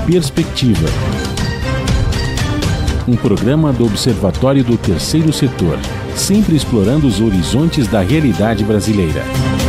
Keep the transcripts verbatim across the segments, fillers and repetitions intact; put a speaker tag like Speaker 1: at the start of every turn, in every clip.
Speaker 1: Perspectiva. Um programa do Observatório do Terceiro Setor, sempre explorando os horizontes da realidade brasileira.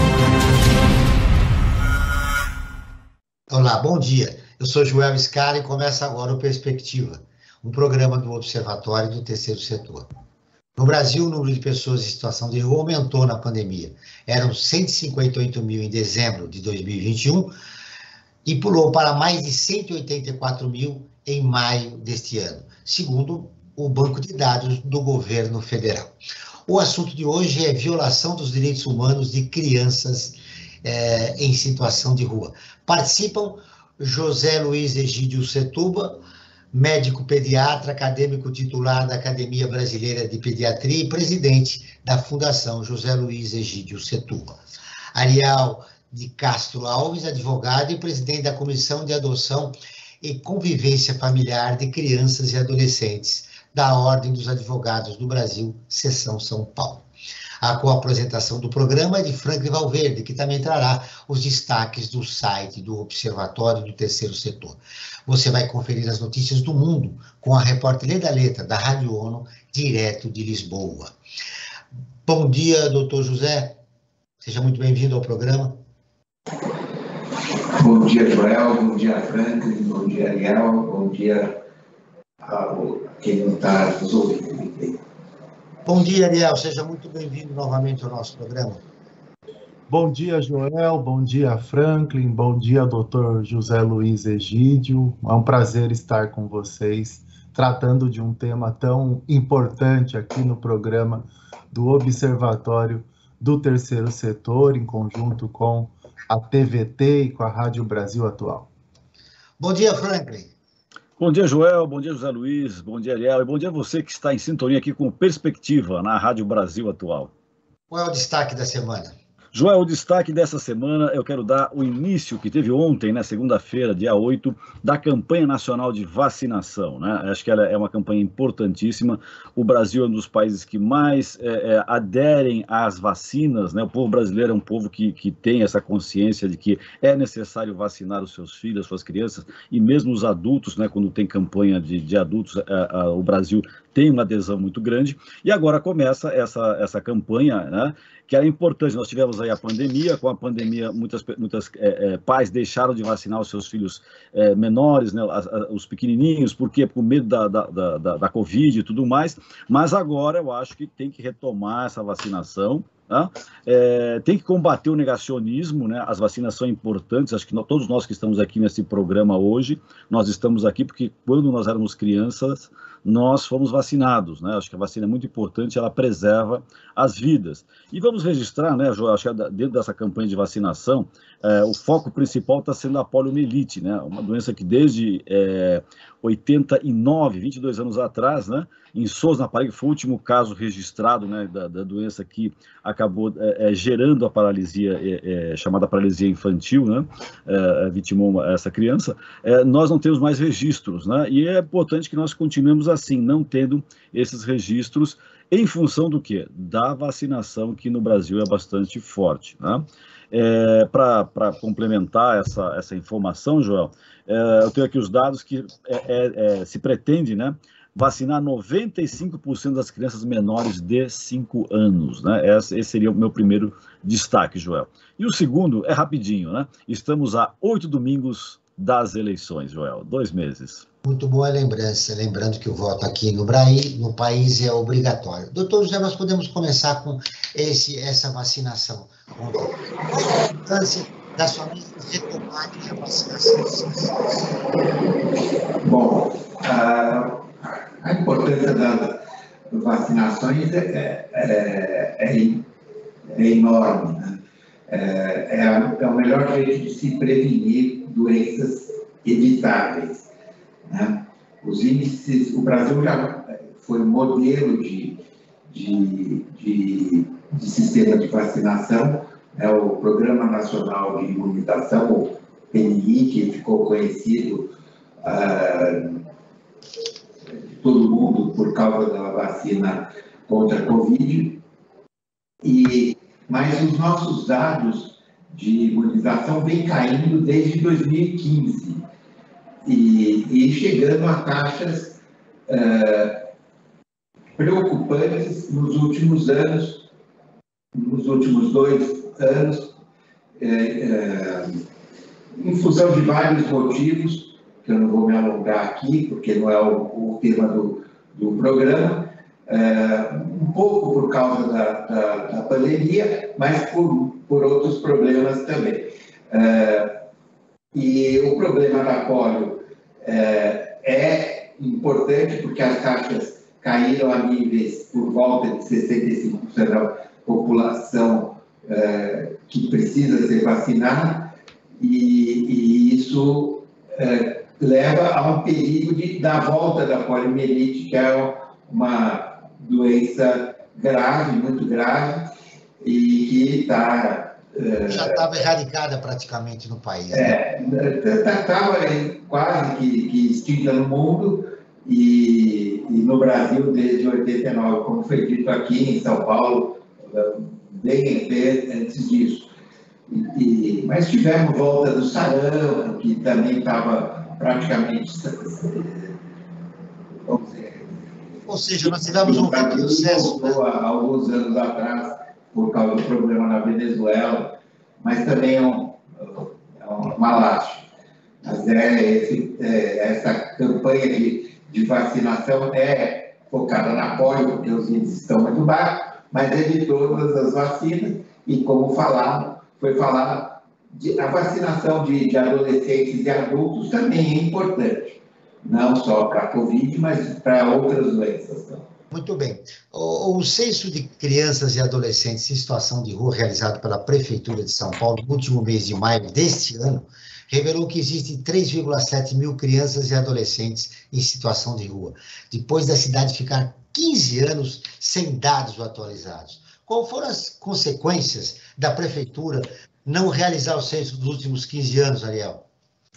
Speaker 2: Olá, bom dia. Eu sou Joel Scala e começa agora o Perspectiva, um programa do Observatório do Terceiro Setor. No Brasil, o número de pessoas em situação de rua aumentou na pandemia. Eram cento e cinquenta e oito mil em dezembro de dois mil e vinte e um e pulou para mais de cento e oitenta e quatro mil em maio deste ano, segundo o Banco de Dados do Governo Federal. O assunto de hoje é violação dos direitos humanos de crianças eh, em situação de rua. Participam José Luiz Egídio Setúbal, médico pediatra, acadêmico titular da Academia Brasileira de Pediatria e presidente da Fundação José Luiz Egídio Setúbal. Ariel de Castro Alves, advogado e presidente da Comissão de Adoção e Convivência Familiar de Crianças e Adolescentes da Ordem dos Advogados do Brasil, Seção São Paulo. A co-apresentação do programa é de Franklin Valverde, que também trará os destaques do site do Observatório do Terceiro Setor. Você vai conferir as notícias do mundo com a repórter Leda Letra, da Rádio ONU, direto de Lisboa. Bom dia, doutor José. Seja muito bem-vindo ao programa.
Speaker 3: Bom dia, Joel. Bom dia, Franklin. Bom dia, Ariel. Bom dia a quem não está nos ouvindo.
Speaker 2: Bom dia, Ariel. Seja muito bem-vindo novamente ao nosso programa.
Speaker 4: Bom dia, Joel. Bom dia, Franklin. Bom dia, doutor José Luiz Egídio. É um prazer estar com vocês, tratando de um tema tão importante aqui no programa do Observatório do Terceiro Setor, em conjunto com a T V T e com a Rádio Brasil Atual.
Speaker 2: Bom dia, Franklin.
Speaker 5: Bom dia, Joel. Bom dia, José Luiz. Bom dia, Ariel. E bom dia a você que está em sintonia aqui com Perspectiva na Rádio Brasil Atual.
Speaker 2: Qual é o destaque da semana?
Speaker 5: Joel, o destaque dessa semana eu quero dar o início que teve ontem, né, segunda-feira, dia oito, da campanha nacional de vacinação, né? Acho que ela é uma campanha importantíssima. O Brasil é um dos países que mais é, é, aderem às vacinas, né? O povo brasileiro é um povo que, que tem essa consciência de que é necessário vacinar os seus filhos, as suas crianças, e mesmo os adultos, né? Quando tem campanha de, de adultos, a, a, o Brasil tem uma adesão muito grande. E agora começa essa, essa campanha, né? Que era importante. Nós tivemos aí a pandemia, com a pandemia muitas, muitas é, é, pais deixaram de vacinar os seus filhos é, menores, né, as, as, os pequenininhos, porque por medo da, da, da, da Covid e tudo mais, mas agora eu acho que tem que retomar essa vacinação. Tá? É, tem que combater o negacionismo, né? As vacinas são importantes, acho que nós, todos nós que estamos aqui nesse programa hoje, nós estamos aqui porque quando nós éramos crianças, nós fomos vacinados, né? Acho que a vacina é muito importante, ela preserva as vidas. E vamos registrar, né, João, acho que dentro dessa campanha de vacinação, é, o foco principal está sendo a poliomielite, né? Uma doença que desde é, oitenta e nove, vinte e dois anos atrás, né, em Souza, na Paraíba, foi o último caso registrado, né, da, da doença que acabou é, é, gerando a paralisia, é, é, chamada paralisia infantil, né, é, vitimou essa criança. É, nós não temos mais registros, né, e é importante que nós continuemos assim, não tendo esses registros, em função do quê? Da vacinação, que no Brasil é bastante forte, né? É, para complementar essa, essa informação, Joel, é, eu tenho aqui os dados que é, é, é, se pretende, né, vacinar noventa e cinco por cento das crianças menores de cinco anos, né? Esse, esse seria o meu primeiro destaque, Joel. E o segundo é rapidinho, né? Estamos a oito domingos das eleições, Joel, dois meses.
Speaker 2: Muito boa lembrança, lembrando que o voto aqui no, Braí, no país é obrigatório. Doutor José, nós podemos começar com esse, essa vacinação. A importância das famílias retomarem a vacinação.
Speaker 3: Bom, a, a importância das vacinações é, é, é, é enorme, né? É, é, a, é o melhor jeito de se prevenir doenças evitáveis, né? Os índices, o Brasil já foi modelo de, de, de, de sistema de vacinação, né? O Programa Nacional de Imunização, o P N I, que ficou conhecido uh, de todo mundo por causa da vacina contra a Covid, e, mas os nossos dados de imunização vêm caindo desde dois mil e quinze. e, e chegando a taxas uh, preocupantes nos últimos anos, nos últimos dois anos, é, é, em função de vários motivos, que eu não vou me alongar aqui, porque não é o, o tema do, do programa, é, um pouco por causa da, da, da pandemia, mas por, por outros problemas também. É, e o problema da polio é, é importante porque as taxas caíram a níveis por volta de sessenta e cinco por cento da população é, que precisa ser vacinada, e, e isso é, leva a um perigo de, da volta da poliomielite, que é uma doença grave, muito grave, e que está...
Speaker 2: É, já estava erradicada praticamente no país.
Speaker 3: É, estava né? quase que, que extinta no mundo, e, e no Brasil desde oitenta e nove, como foi dito aqui em São Paulo, bem antes disso. E, e, mas tivemos volta do sarampo, que também estava praticamente... Vamos dizer,
Speaker 2: ou seja, nós tivemos um retrocesso, né?
Speaker 3: Há alguns anos atrás, por causa do problema na Venezuela, mas também é, um, é uma lástima. Mas é, esse, é essa campanha de, de vacinação é focada na polio, porque os índices estão muito baixos, mas é de todas as vacinas, e como falaram, foi falado, de, a vacinação de, de adolescentes e adultos também é importante, não só para a Covid, mas para outras doenças também.
Speaker 2: Muito bem. O, o censo de crianças e adolescentes em situação de rua realizado pela Prefeitura de São Paulo no último mês de maio deste ano revelou que existem três vírgula sete mil crianças e adolescentes em situação de rua, depois da cidade ficar quinze anos sem dados atualizados. Quais foram as consequências da Prefeitura não realizar o censo dos últimos quinze anos, Ariel?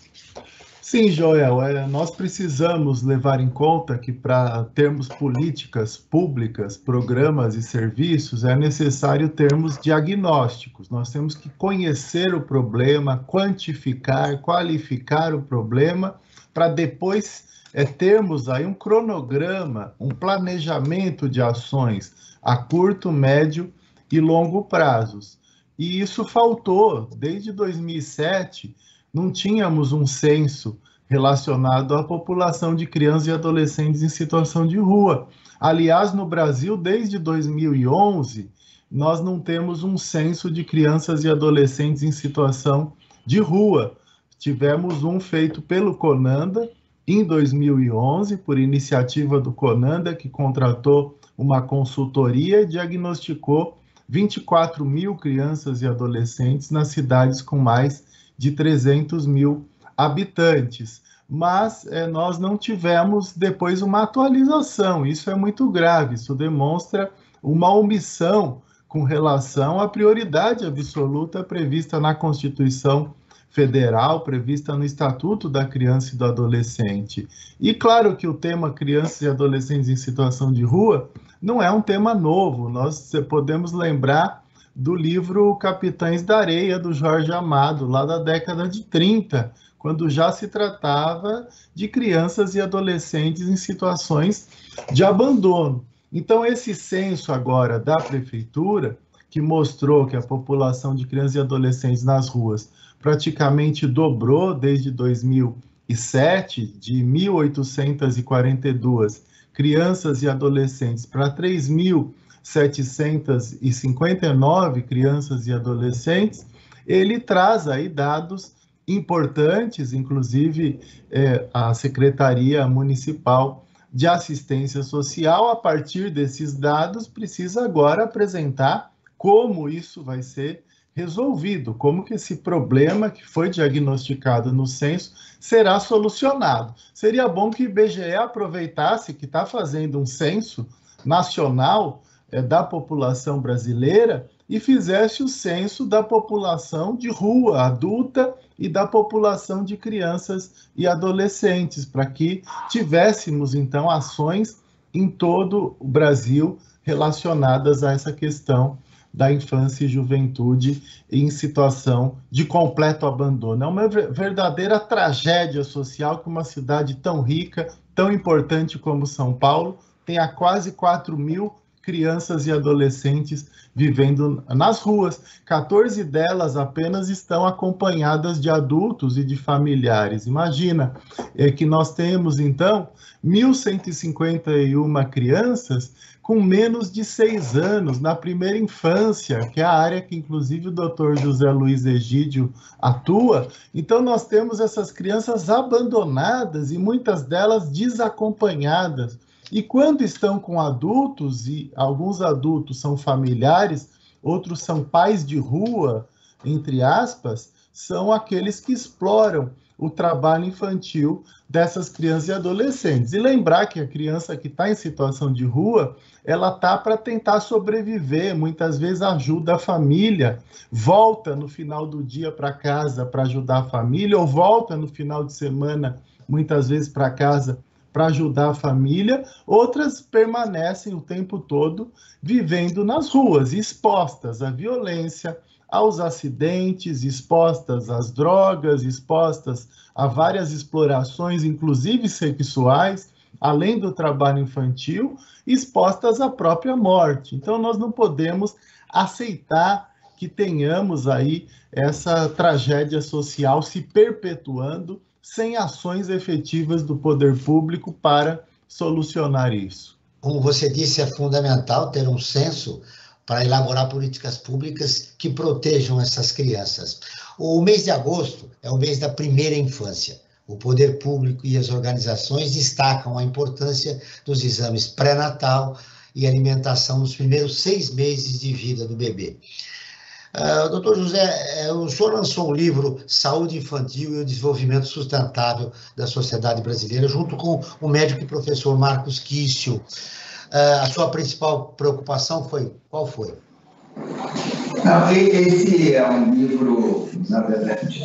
Speaker 4: Sim, Joel, é, nós precisamos levar em conta que para termos políticas públicas, programas e serviços, é necessário termos diagnósticos. Nós temos que conhecer o problema, quantificar, qualificar o problema, para depois é, termos aí um cronograma, um planejamento de ações a curto, médio e longo prazos. E isso faltou desde dois mil e sete. Não tínhamos um censo relacionado à população de crianças e adolescentes em situação de rua. Aliás, no Brasil, desde dois mil e onze, nós não temos um censo de crianças e adolescentes em situação de rua. Tivemos um feito pelo CONANDA em dois mil e onze, por iniciativa do CONANDA, que contratou uma consultoria e diagnosticou vinte e quatro mil crianças e adolescentes nas cidades com mais de trezentos mil habitantes, mas é, nós não tivemos depois uma atualização. Isso é muito grave, isso demonstra uma omissão com relação à prioridade absoluta prevista na Constituição Federal, prevista no Estatuto da Criança e do Adolescente. E claro que o tema crianças e adolescentes em situação de rua não é um tema novo, nós podemos lembrar do livro Capitães da Areia, do Jorge Amado, lá da década de trinta, quando já se tratava de crianças e adolescentes em situações de abandono. Então, esse censo agora da Prefeitura, que mostrou que a população de crianças e adolescentes nas ruas praticamente dobrou desde dois mil e sete, de mil oitocentas e quarenta e duas crianças e adolescentes para três mil setecentas e cinquenta e nove crianças e adolescentes, ele traz aí dados importantes, inclusive é, a Secretaria Municipal de Assistência Social, a partir desses dados, precisa agora apresentar como isso vai ser resolvido, como que esse problema que foi diagnosticado no censo será solucionado. Seria bom que o I B G E aproveitasse que está fazendo um censo nacional é, da população brasileira e fizesse o censo da população de rua adulta e da população de crianças e adolescentes, para que tivéssemos, então, ações em todo o Brasil relacionadas a essa questão da infância e juventude em situação de completo abandono. É uma verdadeira tragédia social que uma cidade tão rica, tão importante como São Paulo, tenha quase quatro mil crianças e adolescentes vivendo nas ruas. quatorze delas apenas estão acompanhadas de adultos e de familiares. Imagina é que nós temos, então, mil cento e cinquenta e uma crianças com menos de seis anos, na primeira infância, que é a área que, inclusive, o doutor José Luiz Egídio atua. Então, nós temos essas crianças abandonadas e muitas delas desacompanhadas. E quando estão com adultos, e alguns adultos são familiares, outros são pais de rua, entre aspas, são aqueles que exploram o trabalho infantil dessas crianças e adolescentes. E lembrar que a criança que está em situação de rua, ela está para tentar sobreviver, muitas vezes ajuda a família, volta no final do dia para casa para ajudar a família, ou volta no final de semana, muitas vezes para casa, para ajudar a família, outras permanecem o tempo todo vivendo nas ruas, expostas à violência, aos acidentes, expostas às drogas, expostas a várias explorações, inclusive sexuais, além do trabalho infantil, expostas à própria morte. Então, nós não podemos aceitar que tenhamos aí essa tragédia social se perpetuando sem ações efetivas do poder público para solucionar isso.
Speaker 2: Como você disse, é fundamental ter um senso para elaborar políticas públicas que protejam essas crianças. O mês de agosto é o mês da primeira infância. O poder público e as organizações destacam a importância dos exames pré-natal e alimentação nos primeiros seis meses de vida do bebê. Uh, doutor José, o senhor lançou um livro, Saúde Infantil e o Desenvolvimento Sustentável da Sociedade Brasileira, junto com o médico e professor Marcos Kiesel. Uh, a sua principal preocupação foi, qual foi?
Speaker 3: Não, esse é um livro, na verdade,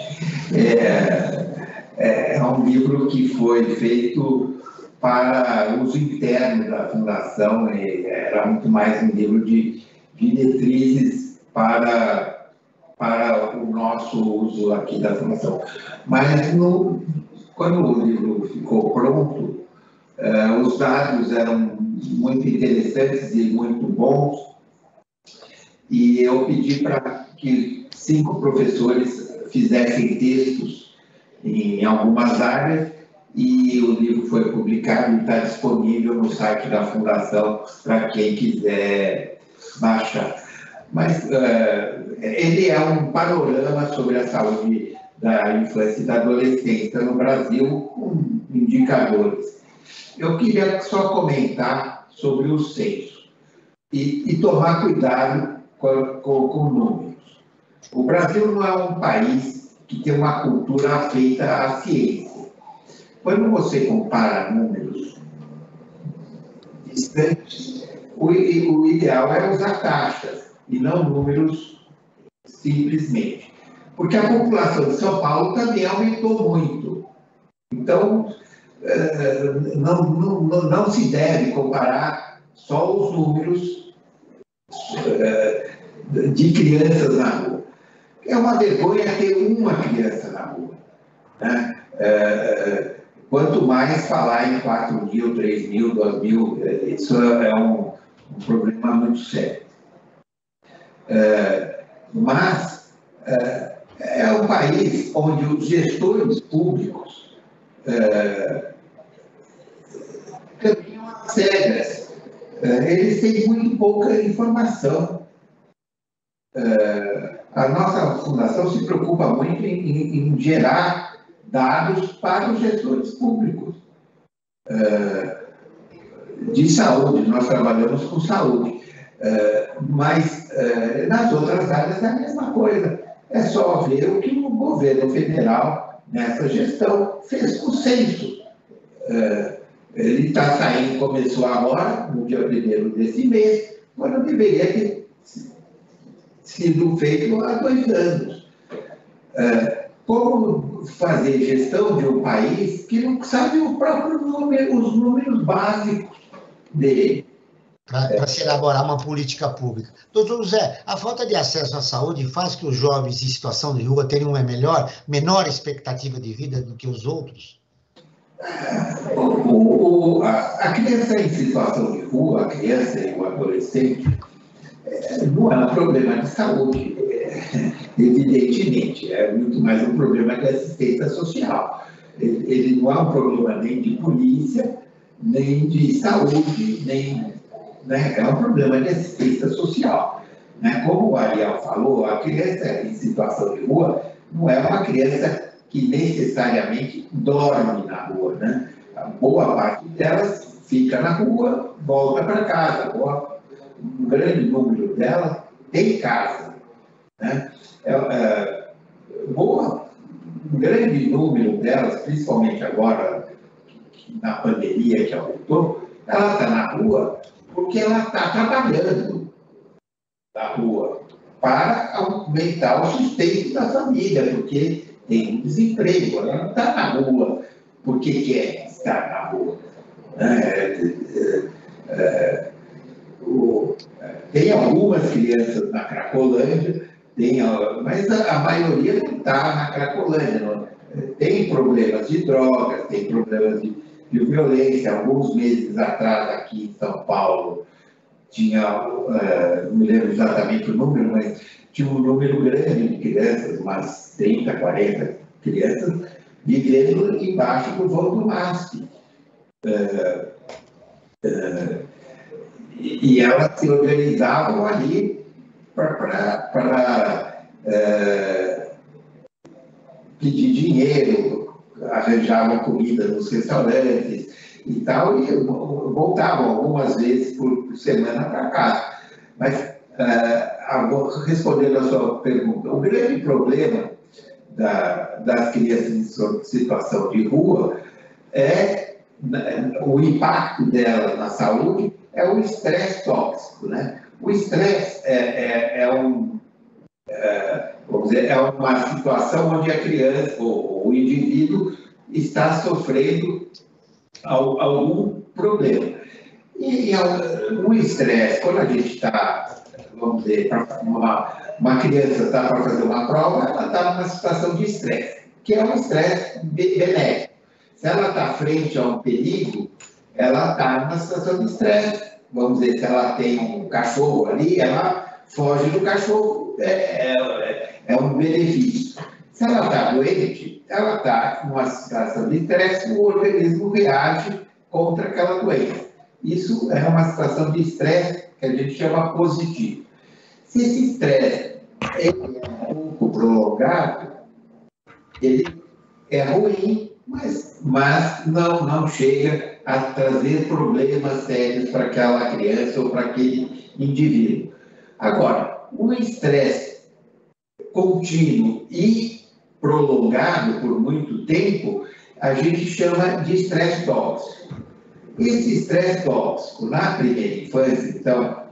Speaker 3: é, é um livro que foi feito para uso interno da Fundação, e era muito mais um livro de diretrizes para, para o nosso uso aqui da Fundação. Mas, no, quando o livro ficou pronto, eh, os dados eram muito interessantes e muito bons, e eu pedi para que cinco professores fizessem textos em algumas áreas, e o livro foi publicado e está disponível no site da Fundação para quem quiser baixar. Mas uh, ele é um panorama sobre a saúde da infância e da adolescência no Brasil, com indicadores. Eu queria só comentar sobre o censo e, e tomar cuidado com, com, com números. O Brasil não é um país que tem uma cultura afeita à ciência. Quando você compara números distantes, o, o ideal é usar taxas e não números simplesmente. Porque a população de São Paulo também aumentou muito. Então, não, não, não se deve comparar só os números de crianças na rua. É uma vergonha ter uma criança na rua, né? Quanto mais falar em quatro mil, três mil, dois mil, isso é um, um problema muito sério. É, mas é, é um país onde os gestores públicos é, caminham às cegas. É, eles têm muito pouca informação. É, a nossa fundação se preocupa muito em, em, em gerar dados para os gestores públicos é, de saúde. Nós trabalhamos com saúde. Uh, mas uh, nas outras áreas é a mesma coisa. É só ver o que o governo federal, nessa gestão, fez com o censo. Uh, ele está saindo, começou agora, no dia primeiro desse mês, quando deveria ter sido feito há dois anos. Uh, como fazer gestão de um país que não sabe o próprio número, os números básicos dele?
Speaker 2: para se elaborar uma política pública. Doutor José, a falta de acesso à saúde faz que os jovens em situação de rua tenham uma melhor, menor expectativa de vida do que os outros?
Speaker 3: O, o, a, a criança em situação de rua, a criança e o adolescente, é, não é um problema de saúde, é, evidentemente, é muito mais um problema de assistência social. Ele, ele não é um problema nem de polícia, nem de saúde, nem, né, é um problema de assistência social. Né? Como o Ariel falou, a criança em situação de rua não é uma criança que necessariamente dorme na rua, né? A boa parte delas fica na rua, volta para casa. Boa, um grande número delas tem casa, né? É, é, boa, um grande número delas, principalmente agora na pandemia que aumentou, ela está na rua porque ela está trabalhando na rua para aumentar o sustento da família, porque tem um desemprego, ela não está na rua porque quer estar na rua. É, é, é, o, tem algumas crianças na Cracolândia, tem, mas a, a maioria não está na Cracolândia. Não, tem problemas de drogas, tem problemas de, de violência. Alguns meses atrás, aqui em São Paulo, tinha, uh, não me lembro exatamente o número, mas tinha um número grande de crianças, umas trinta, quarenta crianças, vivendo embaixo do vão do MASP. Uh, uh, e, e elas se organizavam ali para uh, pedir dinheiro, arranjavam comida nos restaurantes e tal, e voltavam algumas vezes por, por semana para casa. Mas, uh, respondendo a sua pergunta, o grande problema da, das crianças em situação de rua é o impacto delas na saúde, é o estresse tóxico, né? O estresse é, é, é, um, é, vamos dizer, é uma situação onde a criança ou o indivíduo está sofrendo algum problema. E o estresse, quando a gente está, vamos dizer, uma, uma criança está para fazer uma prova, ela está numa situação de estresse, que é um estresse benéfico. Se ela está frente a um perigo, ela está numa situação de estresse. Vamos dizer, se ela tem um cachorro ali, ela foge do cachorro, é, é, é um benefício. Se ela está doente, ela está numa situação de estresse, o organismo reage contra aquela doença. Isso é uma situação de estresse que a gente chama positivo. Se esse estresse é um pouco prolongado, ele é ruim, mas, mas não, não chega a trazer problemas sérios para aquela criança ou para aquele indivíduo. Agora, o estresse contínuo e prolongado por muito tempo, a gente chama de estresse tóxico. Esse estresse tóxico, na primeira infância, então,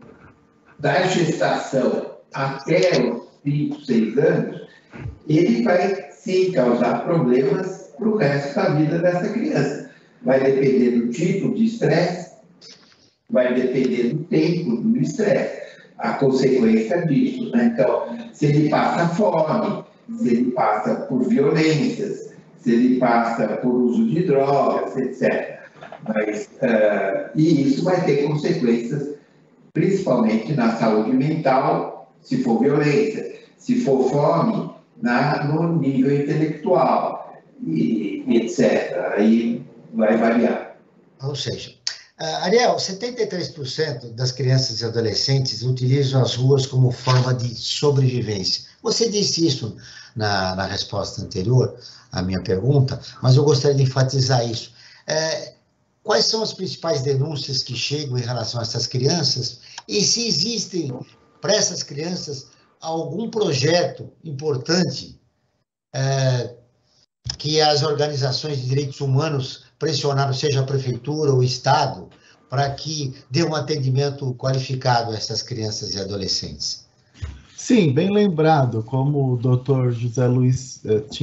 Speaker 3: da gestação até os cinco, seis anos, ele vai sim causar problemas para o resto da vida dessa criança. Vai depender do tipo de estresse, vai depender do tempo do estresse, a consequência disso, né? Então, se ele passa fome, se ele passa por violências, se ele passa por uso de drogas, etcétera. Mas, uh, e isso vai ter consequências, principalmente na saúde mental, se for violência, se for fome, na, no nível intelectual, e, etcétera. Aí vai variar.
Speaker 2: Ou seja, uh, Ariel, setenta e três por cento das crianças e adolescentes utilizam as ruas como forma de sobrevivência. Você disse isso na, na resposta anterior à minha pergunta, mas eu gostaria de enfatizar isso. É, quais são as principais denúncias que chegam em relação a essas crianças e se existem para essas crianças algum projeto importante é, que as organizações de direitos humanos pressionaram, seja a prefeitura ou o Estado, para que dê um atendimento qualificado a essas crianças e adolescentes?
Speaker 4: Sim, bem lembrado, como o doutor José Luiz eh, tinha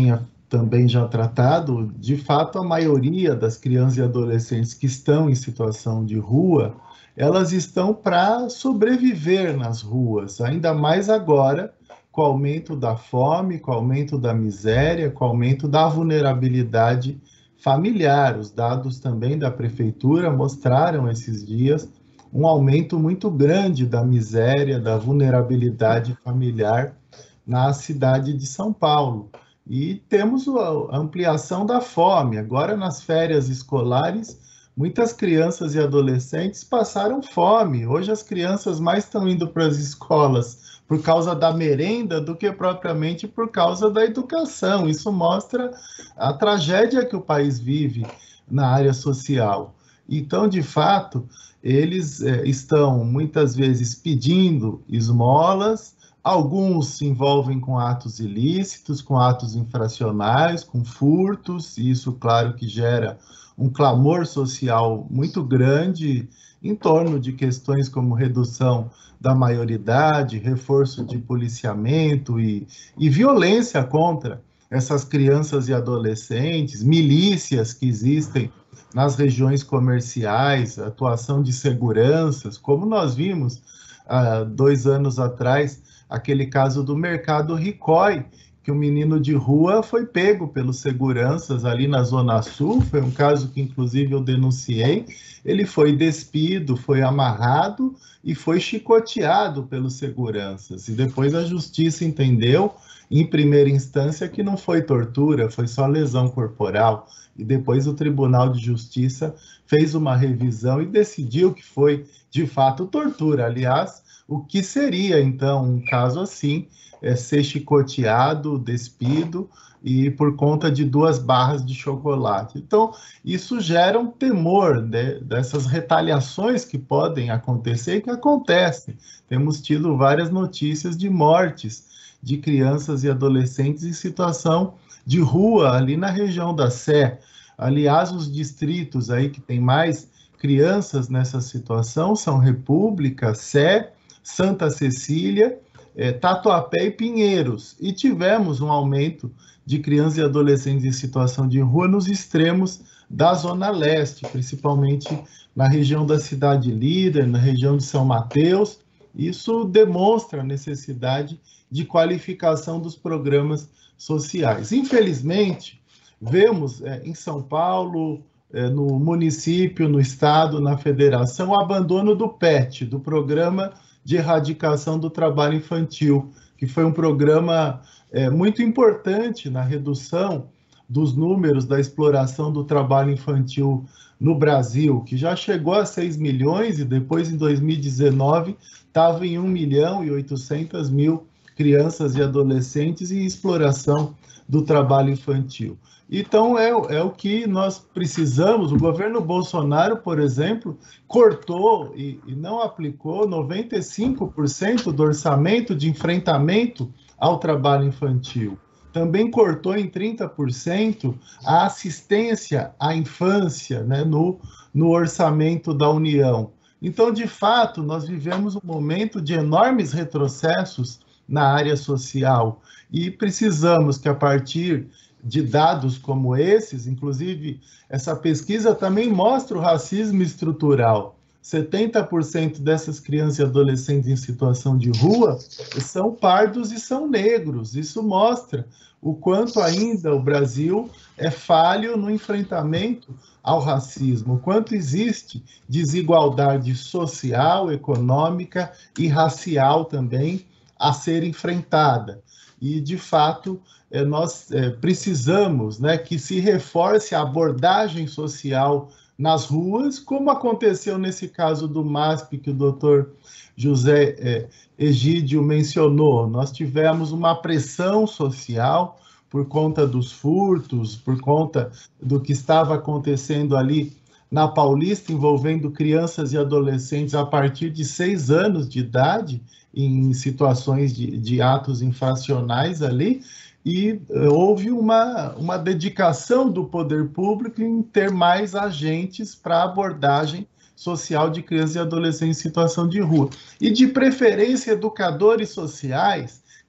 Speaker 4: também já tratado, de fato, a maioria das crianças e adolescentes que estão em situação de rua, elas estão para sobreviver nas ruas, ainda mais agora, com o aumento da fome, com o aumento da miséria, com o aumento da vulnerabilidade familiar. Os dados também da prefeitura mostraram esses dias um aumento muito grande da miséria, da vulnerabilidade familiar na cidade de São Paulo. E temos a ampliação da fome. Agora, nas férias escolares, muitas crianças e adolescentes passaram fome. Hoje as crianças mais estão indo para as escolas por causa da merenda do que propriamente por causa da educação. Isso mostra a tragédia que o país vive na área social. Então, de fato, eles é, estão muitas vezes pedindo esmolas. Alguns se envolvem com atos ilícitos, com atos infracionais, com furtos, e isso, claro, que gera um clamor social muito grande em torno de questões como redução da maioridade, reforço de policiamento e, e violência contra essas crianças e adolescentes, milícias que existem nas regiões comerciais, atuação de seguranças, como nós vimos há dois anos atrás, aquele caso do Mercado Ricói, que um menino de rua foi pego pelos seguranças ali na Zona Sul, foi um caso que inclusive eu denunciei, ele foi despido, foi amarrado e foi chicoteado pelos seguranças, e depois a justiça entendeu, em primeira instância, que não foi tortura, foi só lesão corporal, e depois o Tribunal de Justiça fez uma revisão e decidiu que foi, de fato, tortura. Aliás, o que seria, então, um caso assim, é ser chicoteado, despido, e por conta de duas barras de chocolate. Então, isso gera um temor, né, dessas retaliações que podem acontecer e que acontecem. Temos tido várias notícias de mortes de crianças e adolescentes em situação de rua, ali na região da Sé. Aliás, os distritos aí que tem mais crianças nessa situação são República, Sé, Santa Cecília, é, Tatuapé e Pinheiros. E tivemos um aumento de crianças e adolescentes em situação de rua nos extremos da Zona Leste, principalmente na região da Cidade Líder, na região de São Mateus. Isso demonstra a necessidade de qualificação dos programas sociais. Infelizmente, vemos é, em São Paulo, é, no município, no estado, na federação, o abandono do P E T, do Programa de Erradicação do Trabalho Infantil, que foi um programa é, muito importante na redução dos números da exploração do trabalho infantil no Brasil, que já chegou a seis milhões e depois, em dois mil e dezenove, estava em um milhão e oitocentos mil crianças e adolescentes em exploração do trabalho infantil. Então, é, é o que nós precisamos. O governo Bolsonaro, por exemplo, cortou e, e não aplicou noventa e cinco por cento do orçamento de enfrentamento ao trabalho infantil. Também cortou em trinta por cento a assistência à infância, né, no, no orçamento da União. Então, de fato, nós vivemos um momento de enormes retrocessos na área social e precisamos que, a partir de dados como esses, inclusive essa pesquisa também mostra o racismo estrutural. setenta por cento dessas crianças e adolescentes em situação de rua são pardos e são negros. Isso mostra o quanto ainda o Brasil é falho no enfrentamento ao racismo, o quanto existe desigualdade social, econômica e racial também a ser enfrentada. E, de fato, é, nós é, precisamos, né, que se reforce a abordagem social nas ruas, como aconteceu nesse caso do M A S P, que o doutor José é, Egídio mencionou. Nós tivemos uma pressão social por conta dos furtos, por conta do que estava acontecendo ali na Paulista, envolvendo crianças e adolescentes a partir de seis anos de idade, em situações de, de atos infracionais ali, e houve uma, uma dedicação do poder público em ter mais agentes para abordagem social de crianças e adolescentes em situação de rua. E, de preferência, educadores sociais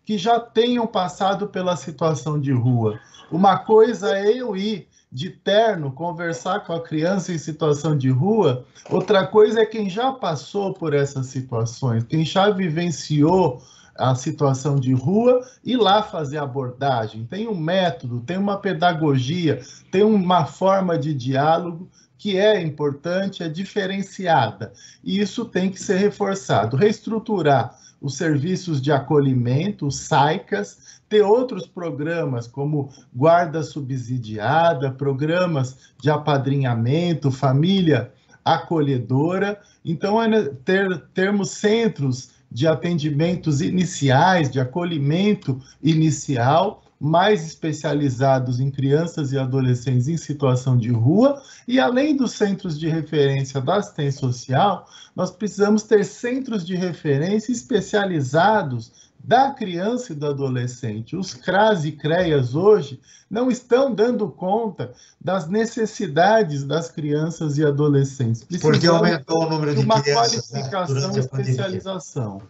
Speaker 4: que já tenham passado pela situação de rua. Uma coisa é eu ir de terno conversar com a criança em situação de rua, outra coisa é quem já passou por essas situações, quem já vivenciou a situação de rua e lá fazer abordagem. Tem um método, tem uma pedagogia, tem uma forma de diálogo que é importante, é diferenciada, e isso tem que ser reforçado. Reestruturar os serviços de acolhimento, os S A I C As, ter outros programas como guarda subsidiada, programas de apadrinhamento, família acolhedora. Então, é ter, termos centros de atendimentos iniciais, de acolhimento inicial, mais especializados em crianças e adolescentes em situação de rua, e além dos centros de referência da assistência social, nós precisamos ter centros de referência especializados da criança e do adolescente. Os C R A S e C R E A S hoje não estão dando conta das necessidades das crianças e adolescentes.
Speaker 2: Porque aumentou o número de,
Speaker 4: de uma
Speaker 2: crianças,
Speaker 4: qualificação
Speaker 2: né,
Speaker 4: e especialização.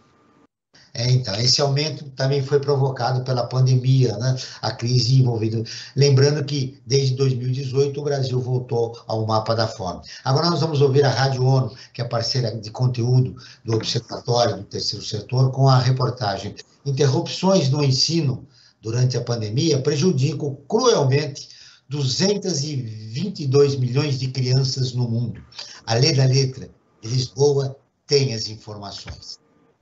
Speaker 2: É, então, esse aumento também foi provocado pela pandemia, né? A crise envolvida. Lembrando que, desde dois mil e dezoito, o Brasil voltou ao mapa da fome. Agora nós vamos ouvir a Rádio ONU, que é parceira de conteúdo do Observatório do Terceiro Setor, com a reportagem Interrupções no ensino durante a pandemia prejudicam cruelmente duzentos e vinte e dois milhões de crianças no mundo. A Lê da Letra, de Lisboa, tem as informações.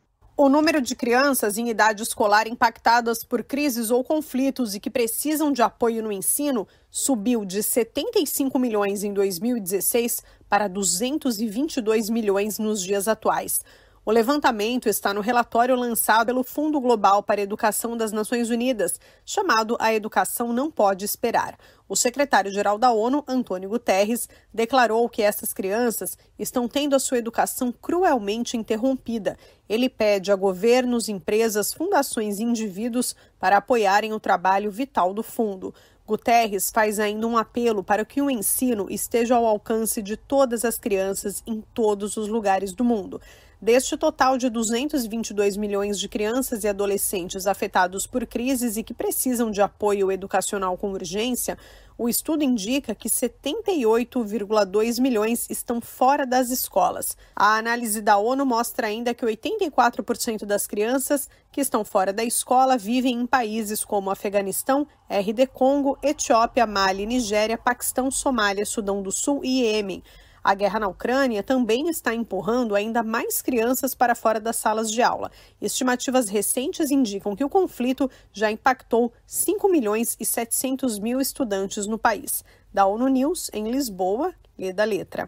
Speaker 6: O número de crianças em idade escolar impactadas por crises ou conflitos e que precisam de apoio no ensino subiu de setenta e cinco milhões em dois mil e dezesseis para duzentos e vinte e dois milhões nos dias atuais. O levantamento está no relatório lançado pelo Fundo Global para a Educação das Nações Unidas, chamado A Educação Não Pode Esperar. O secretário-geral da ONU, Antônio Guterres, declarou que essas crianças estão tendo a sua educação cruelmente interrompida. Ele pede a governos, empresas, fundações e indivíduos para apoiarem o trabalho vital do fundo. Guterres faz ainda um apelo para que o ensino esteja ao alcance de todas as crianças em todos os lugares do mundo. Deste total de duzentos e vinte e dois milhões de crianças e adolescentes afetados por crises e que precisam de apoio educacional com urgência, o estudo indica que setenta e oito vírgula dois milhões estão fora das escolas. A análise da ONU mostra ainda que oitenta e quatro por cento das crianças que estão fora da escola vivem em países como Afeganistão, R D Congo, Etiópia, Mali, Nigéria, Paquistão, Somália, Sudão do Sul e Iêmen. A guerra na Ucrânia também está empurrando ainda mais crianças para fora das salas de aula. Estimativas recentes indicam que o conflito já impactou cinco milhões e setecentos mil estudantes no país. Da ONU News, em Lisboa, Lê da Letra.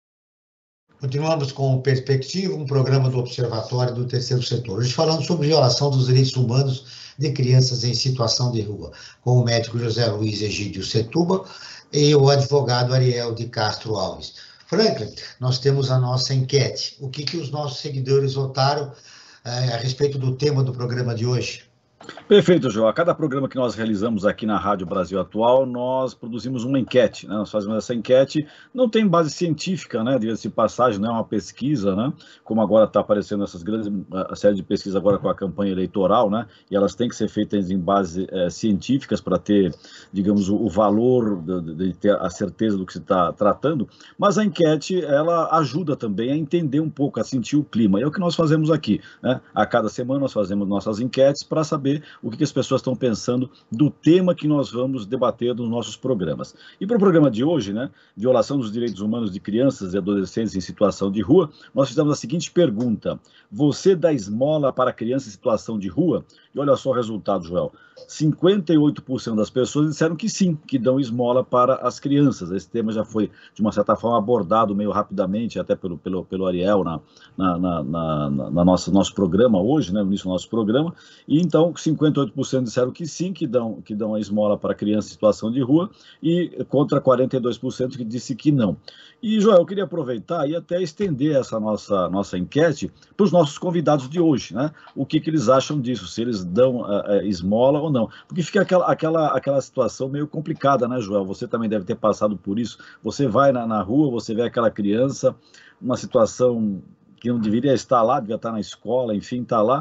Speaker 2: Continuamos com o Perspectiva, um programa do Observatório do Terceiro Setor. Hoje falando sobre violação dos direitos humanos de crianças em situação de rua, com o médico José Luiz Egídio Setúbal e o advogado Ariel de Castro Alves. Franklin, nós temos a nossa enquete. O que, que os nossos seguidores votaram eh, a respeito do tema do programa de hoje?
Speaker 5: Perfeito, João. A cada programa que nós realizamos aqui na Rádio Brasil Atual, nós produzimos uma enquete, né? Nós fazemos essa enquete, não tem base científica, né? Diga-se de passagem, não é uma pesquisa, né? Como agora está aparecendo essas grandes, a série de pesquisas agora com a campanha eleitoral, né? E elas têm que ser feitas em bases é, científicas para ter, digamos, o, o valor de, de ter a certeza do que se está tratando, mas a enquete, ela ajuda também a entender um pouco, a sentir o clima. E é o que nós fazemos aqui, né? A cada semana nós fazemos nossas enquetes para saber o que, que as pessoas estão pensando do tema que nós vamos debater nos nossos programas. E para o programa de hoje, né, violação dos direitos humanos de crianças e adolescentes em situação de rua, nós fizemos a seguinte pergunta: você dá esmola para criança em situação de rua? E olha só o resultado, Joel. cinquenta e oito por cento das pessoas disseram que sim, que dão esmola para as crianças. Esse tema já foi, de uma certa forma, abordado meio rapidamente, até pelo, pelo, pelo Ariel, na, na, na, na, na nossa, nosso programa hoje, né, no início do nosso programa. E então, cinquenta e oito por cento disseram que sim, que dão, que dão a esmola para criança em situação de rua, e contra quarenta e dois por cento que disse que não. E, Joel, eu queria aproveitar e até estender essa nossa, nossa enquete para os nossos convidados de hoje, né? O que, que eles acham disso, se eles dão uh, esmola ou não. Porque fica aquela, aquela, aquela situação meio complicada, né, Joel? Você também deve ter passado por isso. Você vai na, na rua, você vê aquela criança, uma situação que não deveria estar lá, devia estar na escola, enfim, está lá.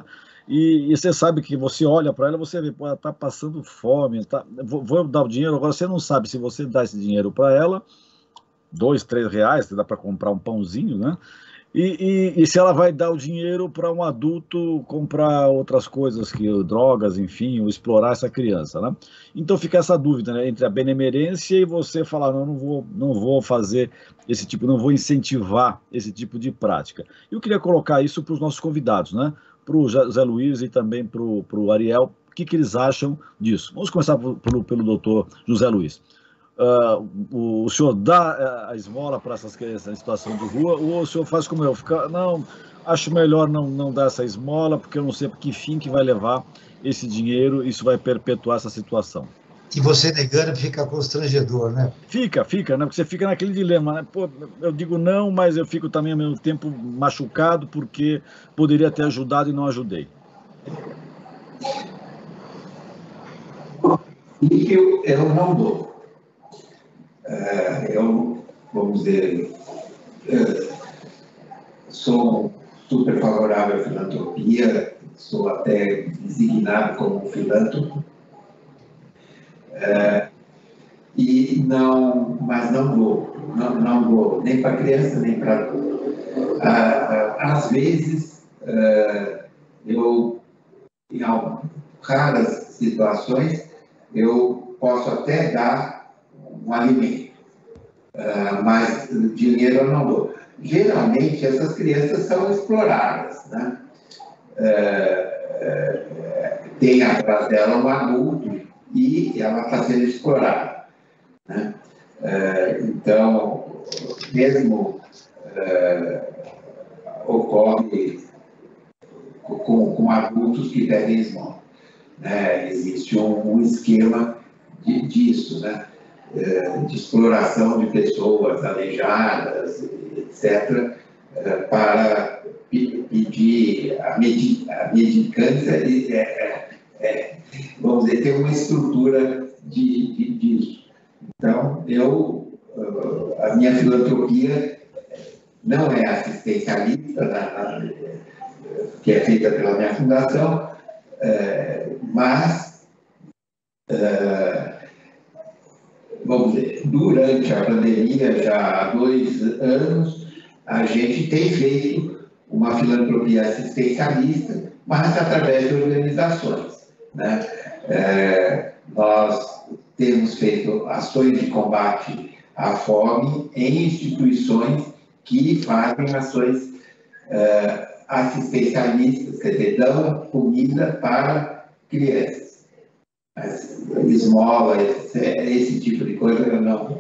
Speaker 5: E, e você sabe que você olha para ela, você vê, pô, ela está passando fome, tá, vou, vou dar o dinheiro, agora você não sabe se você dá esse dinheiro para ela, dois, três reais, dá para comprar um pãozinho, né? E, e, e se ela vai dar o dinheiro para um adulto comprar outras coisas, que drogas, enfim, ou explorar essa criança, né? Então fica essa dúvida, né, entre a benemerência e você falar, não, não vou, não vou fazer esse tipo, não vou incentivar esse tipo de prática. Eu queria colocar isso para os nossos convidados, né? Para o Zé Luiz e também para o Ariel, o que, que eles acham disso. Vamos começar por, pelo, pelo doutor José Luiz. Uh, o, o senhor dá a esmola para essas crianças em situação de rua, ou o senhor faz como eu, fica, não, acho melhor não, não dar essa esmola, porque eu não sei para que fim que vai levar esse dinheiro, isso vai perpetuar essa situação.
Speaker 2: E você negando fica constrangedor, né?
Speaker 5: Fica, fica, né? Porque você fica naquele dilema, né? Pô, eu digo não, mas eu fico também ao mesmo tempo machucado, porque poderia ter ajudado e não ajudei.
Speaker 3: E eu, eu não dou. Uh, eu, vamos dizer, uh, sou super favorável à filantropia, sou até designado como filântropo, uh, e não, mas não vou, não, não vou nem para criança nem para adulto. Uh, uh, às vezes, uh, eu, em raras situações, eu posso até dar um alimento, uh, mas dinheiro eu não dou. Geralmente, essas crianças são exploradas, né? Uh, uh, tem atrás dela um adulto e ela está sendo explorada, né? Uh, então, mesmo uh, ocorre com, com adultos que pedem esmola, né? Existe um, um esquema de, disso, né? De exploração de pessoas aleijadas, etcétera, para pedir a, medi a medicância e, é, é, vamos dizer, ter uma estrutura de, de, disso. Então, eu, a minha filantropia não é assistencialista, na, na, que é feita pela minha fundação, é, mas é, vamos dizer, durante a pandemia, já há dois anos, a gente tem feito uma filantropia assistencialista, mas através de organizações, né? É, nós temos feito ações de combate à fome em instituições que fazem ações é, assistencialistas, quer dizer, dão comida para crianças. Mas, esmola, esse, esse tipo de coisa, eu não.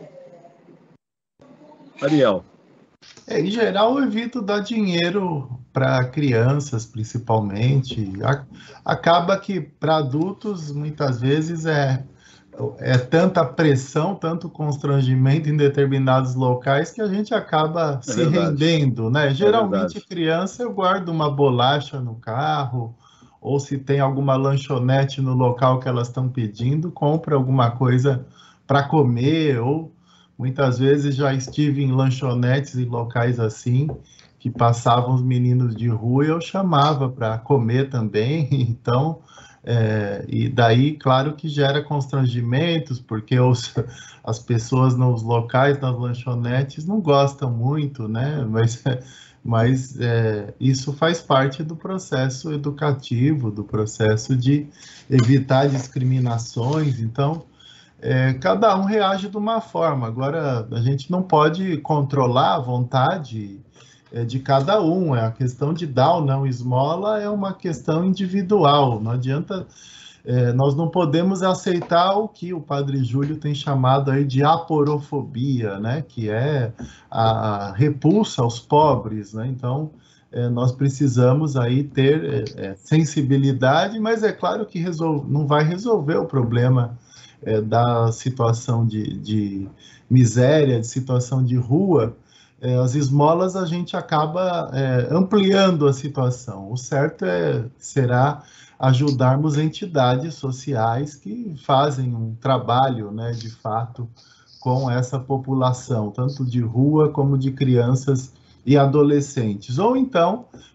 Speaker 5: Ariel.
Speaker 4: É, em geral, eu evito dar dinheiro para crianças, principalmente. Acaba que para adultos, muitas vezes, é, é tanta pressão, tanto constrangimento em determinados locais que a gente acaba é se verdade. rendendo, né? Geralmente, é criança, eu guardo uma bolacha no carro, ou se tem alguma lanchonete no local que elas estão pedindo, compra alguma coisa para comer, ou muitas vezes já estive em lanchonetes e locais assim, que passavam os meninos de rua e eu chamava para comer também, então, é, e daí, claro que gera constrangimentos, porque os, as pessoas nos locais, nas lanchonetes, não gostam muito, né, mas... Mas é, isso faz parte do processo educativo, do processo de evitar discriminações. Então, é, cada um reage de uma forma. Agora, a gente não pode controlar a vontade é, de cada um. É a questão de dar ou não esmola é uma questão individual. Não adianta... É, nós não podemos aceitar o que o Padre Júlio tem chamado aí de aporofobia, né? Que é a repulsa aos pobres, né? Então, é, nós precisamos aí ter é, sensibilidade, mas é claro que resol... não vai resolver o problema é, da situação de, de miséria, de situação de rua. É, as esmolas a gente acaba é, ampliando a situação. O certo é, será ajudarmos entidades sociais que fazem um trabalho, né, de fato, com essa população, tanto de rua como de crianças e adolescentes. Ou então,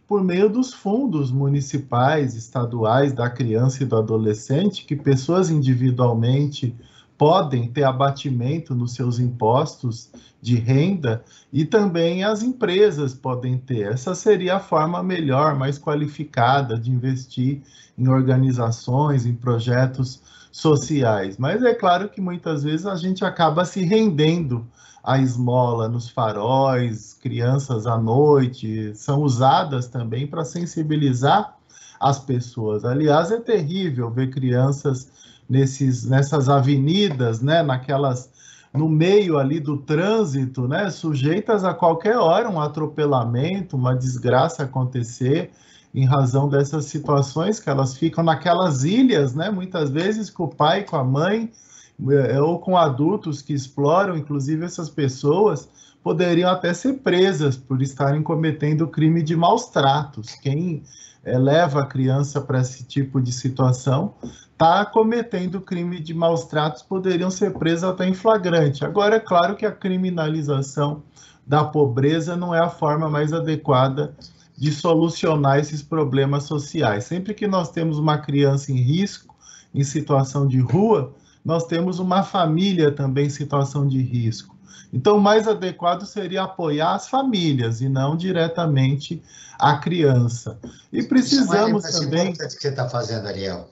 Speaker 4: por meio dos fundos municipais, estaduais da criança e do adolescente, que pessoas individualmente podem ter abatimento nos seus impostos de renda e também as empresas podem ter. Essa seria a forma melhor, mais qualificada de investir em organizações, em projetos sociais. Mas é claro que muitas vezes a gente acaba se rendendo à esmola nos faróis, crianças à noite, são usadas também para sensibilizar as pessoas. Aliás, é terrível ver crianças nesses, nessas avenidas, né, naquelas, no meio ali do trânsito, né, sujeitas a qualquer hora um atropelamento, uma desgraça acontecer, em razão dessas situações que elas ficam naquelas ilhas, né, muitas vezes com o pai, com a mãe, ou com adultos que exploram, inclusive essas pessoas poderiam até ser presas por estarem cometendo crime de maus tratos. Quem é, leva a criança para esse tipo de situação está cometendo crime de maus tratos, poderiam ser presas até em flagrante. Agora, é claro que a criminalização da pobreza não é a forma mais adequada de solucionar esses problemas sociais. Sempre que nós temos uma criança em risco, em situação de rua, nós temos uma família também em situação de risco. Então, o mais adequado seria apoiar as famílias e não diretamente a criança. E precisamos
Speaker 2: Isso é
Speaker 4: também...
Speaker 2: que você está fazendo, Ariel.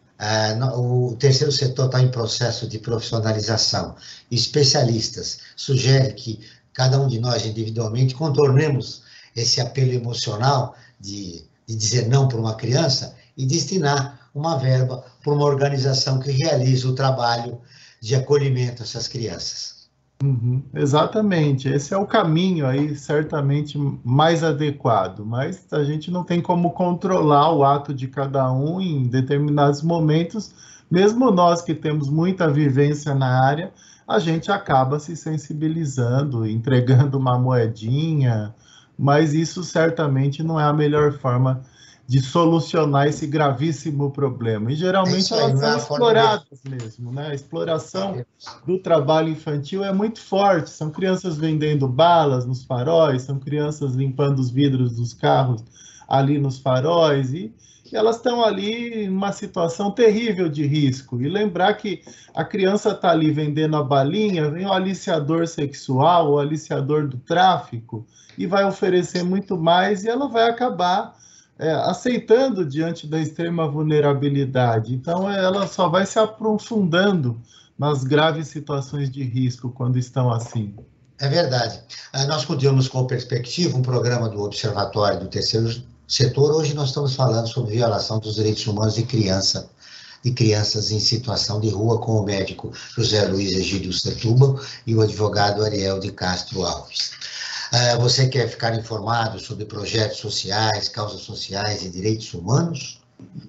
Speaker 2: É, o terceiro setor está em processo de profissionalização. Especialistas sugerem que cada um de nós individualmente contornemos esse apelo emocional de, de dizer não para uma criança e destinar uma verba para uma organização que realiza o trabalho de acolhimento a essas crianças.
Speaker 4: Uhum, exatamente, esse é o caminho aí certamente mais adequado, mas a gente não tem como controlar o ato de cada um em determinados momentos, mesmo nós que temos muita vivência na área, a gente acaba se sensibilizando, entregando uma moedinha, mas isso certamente não é a melhor forma de solucionar esse gravíssimo problema. E geralmente é elas são exploradas mesmo, né? A exploração do trabalho infantil é muito forte. São crianças vendendo balas nos faróis, são crianças limpando os vidros dos carros ali nos faróis, e, e elas estão ali em uma situação terrível de risco. E lembrar que a criança está ali vendendo a balinha, vem o aliciador sexual, o aliciador do tráfico, e vai oferecer muito mais, e ela vai acabar É, aceitando diante da extrema vulnerabilidade. Então, ela só vai se aprofundando nas graves situações de risco quando estão assim.
Speaker 2: É verdade. Nós continuamos com Perspectiva, um programa do Observatório do Terceiro Setor. Hoje nós estamos falando sobre violação dos direitos humanos de criança, de crianças em situação de rua, com o médico José Luiz Egídio Setúbal e o advogado Ariel de Castro Alves. Uh, você quer ficar informado sobre projetos sociais, causas sociais e direitos humanos?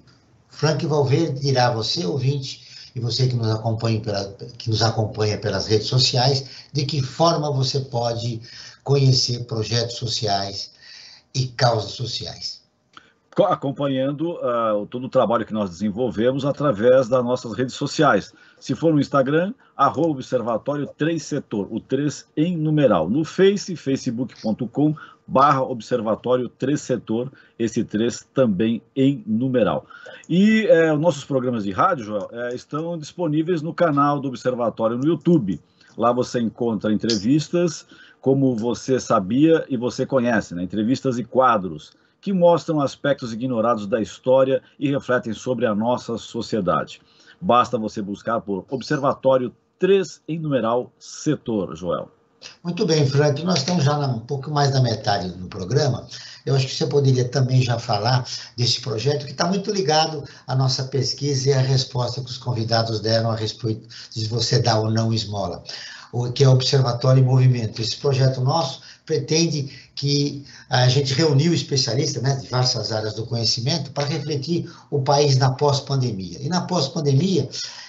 Speaker 2: Frank Valverde dirá a você, ouvinte, e você que nos acompanha, pela, que nos acompanha pelas redes sociais, de que forma você pode conhecer projetos sociais e causas sociais.
Speaker 5: Acompanhando uh, todo o trabalho que nós desenvolvemos através das nossas redes sociais. Se for no Instagram, arroba Observatório três Setor, o três em numeral. No Face, facebook ponto com barra Observatório três Setor, esse três também em numeral. E eh, os nossos programas de rádio, Joel, eh, estão disponíveis no canal do Observatório no YouTube. Lá você encontra entrevistas, como você sabia e você conhece, né? Entrevistas e quadros, que mostram aspectos ignorados da história e refletem sobre a nossa sociedade. Basta você buscar por Observatório três em numeral Setor, Joel.
Speaker 2: Muito bem, Frank, nós estamos já um pouco mais da metade do programa. Eu acho que você poderia também já falar desse projeto que está muito ligado à nossa pesquisa e à resposta que os convidados deram a respeito de se você dá ou não esmola, o que é o Observatório em Movimento. Esse projeto nosso pretende que a gente reuniu especialistas, né, de diversas áreas do conhecimento para refletir o país na pós-pandemia. E na pós-pandemia,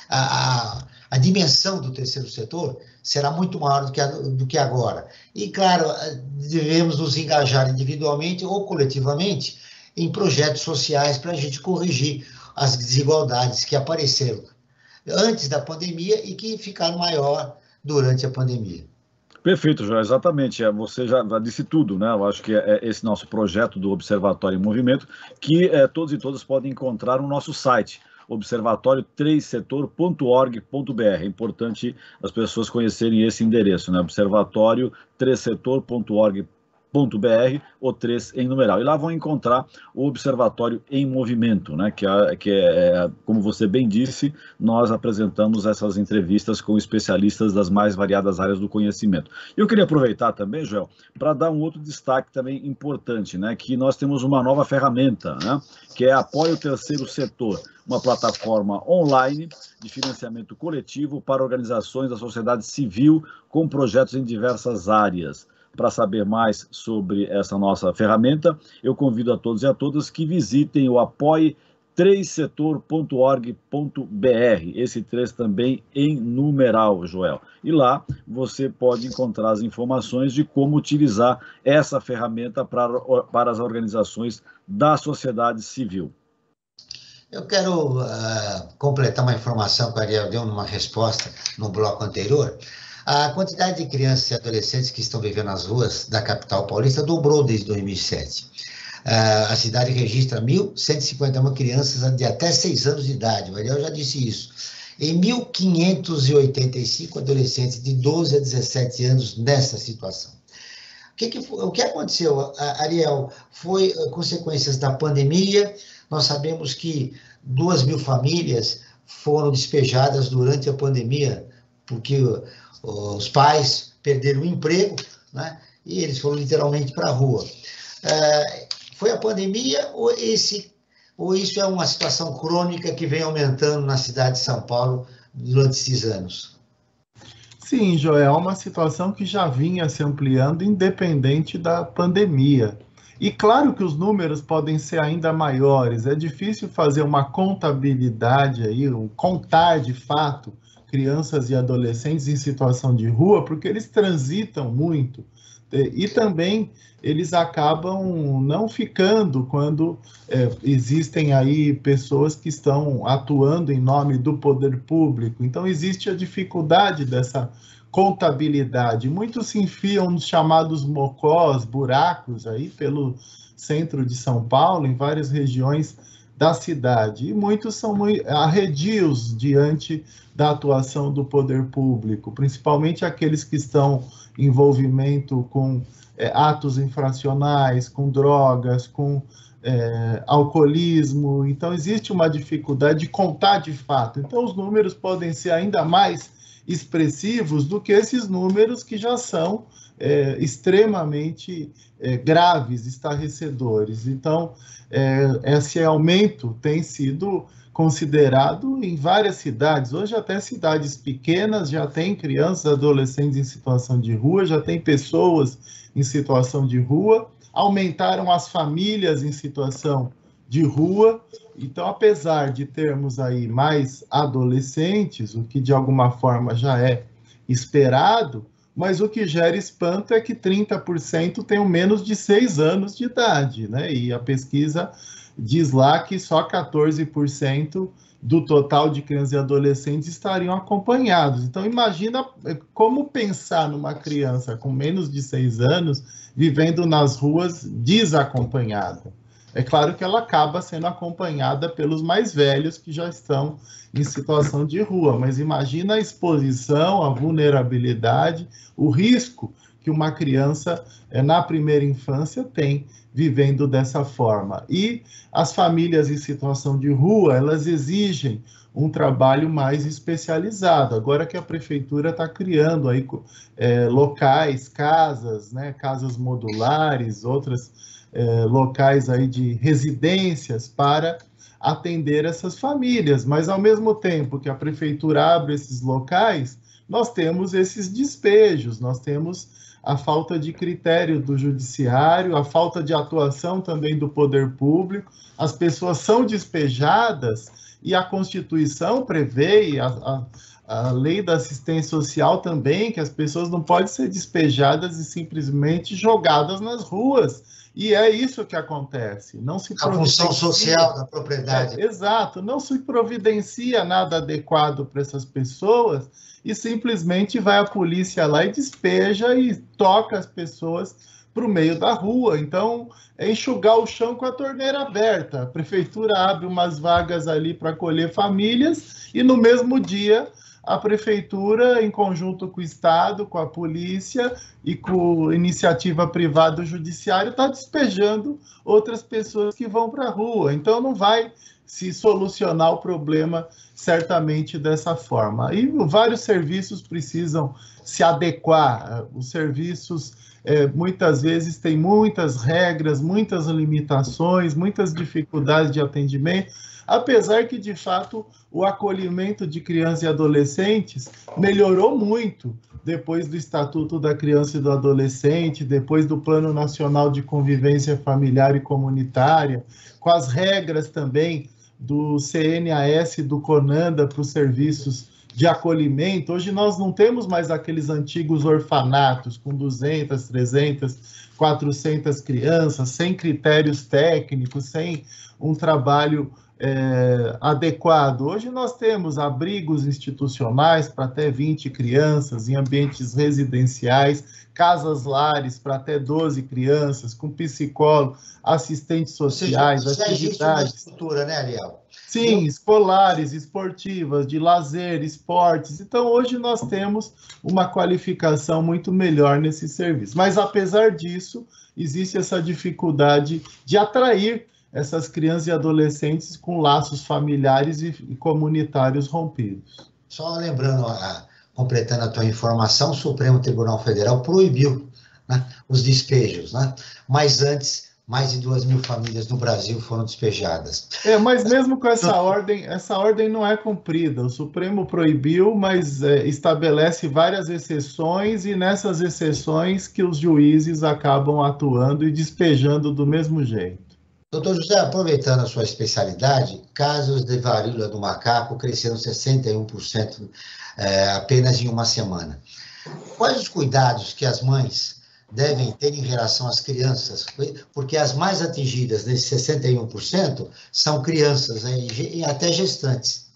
Speaker 2: a, a, a dimensão do terceiro setor será muito maior do que, a, do que agora. E, claro, devemos nos engajar individualmente ou coletivamente em projetos sociais para a gente corrigir as desigualdades que apareceram antes da pandemia e que ficaram maior durante a pandemia.
Speaker 5: Perfeito, João, exatamente. Você já disse tudo, né? Eu acho que é esse nosso projeto do Observatório em Movimento, que é, todos e todas podem encontrar no nosso site, observatório três setor ponto org ponto br. É importante as pessoas conhecerem esse endereço, né? observatório três setor ponto org ponto br, ou três em numeral. E lá vão encontrar o Observatório em Movimento, né? Que, é, que é, como você bem disse, nós apresentamos essas entrevistas com especialistas das mais variadas áreas do conhecimento. Eu queria aproveitar também, Joel, para dar um outro destaque também importante, né? Que nós temos uma nova ferramenta, né? Que é Apoio Terceiro Setor, uma plataforma online de financiamento coletivo para organizações da sociedade civil com projetos em diversas áreas. Para saber mais sobre essa nossa ferramenta, eu convido a todos e a todas que visitem o apoie três setor ponto org ponto br, esse três também em numeral, Joel. E lá você pode encontrar as informações de como utilizar essa ferramenta para, para as organizações da sociedade civil.
Speaker 2: Eu quero uh, completar uma informação que o Ariel deu numa resposta no bloco anterior. A quantidade de crianças e adolescentes que estão vivendo nas ruas da capital paulista dobrou desde dois mil e sete. Uh, a cidade registra mil cento e cinquenta e uma crianças de até seis anos de idade, o Ariel já disse isso. E mil quinhentos e oitenta e cinco adolescentes de doze a dezessete anos nessa situação. O que, que, o que aconteceu, Ariel, foi consequências da pandemia. Nós sabemos que duas mil famílias foram despejadas durante a pandemia, porque os pais perderam o emprego, né? E eles foram literalmente para a rua. É, foi a pandemia ou, esse, ou isso é uma situação crônica que vem aumentando na cidade de São Paulo durante esses anos?
Speaker 4: Sim, Joel, é uma situação que já vinha se ampliando independente da pandemia. E claro que os números podem ser ainda maiores, é difícil fazer uma contabilidade aí, um contar de fato crianças e adolescentes em situação de rua, porque eles transitam muito e também eles acabam não ficando quando é, existem aí pessoas que estão atuando em nome do poder público. Então existe a dificuldade dessa contabilidade. Muitos se enfiam nos chamados mocós, buracos aí pelo centro de São Paulo, em várias regiões da cidade, e muitos são arredios diante da atuação do poder público, principalmente aqueles que estão em envolvimento com é, atos infracionais, com drogas, com é, alcoolismo. Então existe uma dificuldade de contar de fato. Então os números podem ser ainda mais expressivos do que esses números que já são é, extremamente é, graves, estarrecedores. Então, é, esse aumento tem sido considerado em várias cidades. Hoje até cidades pequenas já tem crianças, adolescentes em situação de rua, já tem pessoas em situação de rua, aumentaram as famílias em situação de rua. Então, apesar de termos aí mais adolescentes, o que de alguma forma já é esperado, mas o que gera espanto é que trinta por cento tenham menos de seis anos de idade, né? E a pesquisa diz lá que só quatorze por cento do total de crianças e adolescentes estariam acompanhados. Então, imagina como pensar numa criança com menos de seis anos vivendo nas ruas desacompanhada. É claro que ela acaba sendo acompanhada pelos mais velhos que já estão em situação de rua, mas imagina a exposição, a vulnerabilidade, o risco que uma criança na primeira infância tem vivendo dessa forma. E as famílias em situação de rua, elas exigem um trabalho mais especializado. Agora que a prefeitura está criando aí é, locais, casas, né, casas modulares, outras É, locais aí de residências para atender essas famílias, mas ao mesmo tempo que a prefeitura abre esses locais, nós temos esses despejos, nós temos a falta de critério do judiciário, a falta de atuação também do poder público, as pessoas são despejadas e a Constituição prevê, a, a, a lei da assistência social também, que as pessoas não podem ser despejadas e simplesmente jogadas nas ruas. E é isso que acontece. Não se
Speaker 2: a função social da propriedade.
Speaker 4: É, exato, não se providencia nada adequado para essas pessoas e simplesmente vai a polícia lá e despeja e toca as pessoas para o meio da rua. Então, é enxugar o chão com a torneira aberta. A prefeitura abre umas vagas ali para acolher famílias e no mesmo dia a prefeitura, em conjunto com o Estado, com a polícia e com iniciativa privada do judiciário, está despejando outras pessoas que vão para a rua. Então, não vai se solucionar o problema certamente dessa forma. E vários serviços precisam se adequar. Os serviços, é, muitas vezes, têm muitas regras, muitas limitações, muitas dificuldades de atendimento, apesar que, de fato, o acolhimento de crianças e adolescentes melhorou muito depois do Estatuto da Criança e do Adolescente, depois do Plano Nacional de Convivência Familiar e Comunitária, com as regras também do C N A S e do CONANDA para os serviços de acolhimento. Hoje nós não temos mais aqueles antigos orfanatos com duzentas, trezentas, quatrocentas crianças, sem critérios técnicos, sem um trabalho É, adequado. Hoje nós temos abrigos institucionais para até vinte crianças, em ambientes residenciais, casas-lares para até doze crianças, com psicólogo, assistentes sociais,
Speaker 2: seja,
Speaker 4: atividades.
Speaker 2: Já existe uma estrutura, né, Ariel?
Speaker 4: Sim, escolares, esportivas, de lazer, esportes. Então, hoje nós temos uma qualificação muito melhor nesse serviço. Mas, apesar disso, existe essa dificuldade de atrair essas crianças e adolescentes com laços familiares e, e comunitários rompidos.
Speaker 2: Só lembrando, a, completando a tua informação, o Supremo Tribunal Federal proibiu, né, os despejos, né? Mas antes, mais de duas mil famílias no Brasil foram despejadas.
Speaker 4: É, mas mesmo com essa ordem, essa ordem não é cumprida. O Supremo proibiu, mas é, estabelece várias exceções e nessas exceções que os juízes acabam atuando e despejando do mesmo jeito.
Speaker 2: Doutor José, aproveitando a sua especialidade, casos de varíola do macaco cresceram sessenta e um por cento é, apenas em uma semana. Quais os cuidados que as mães devem ter em relação às crianças? Porque as mais atingidas nesses sessenta e um por cento são crianças, né, e até gestantes.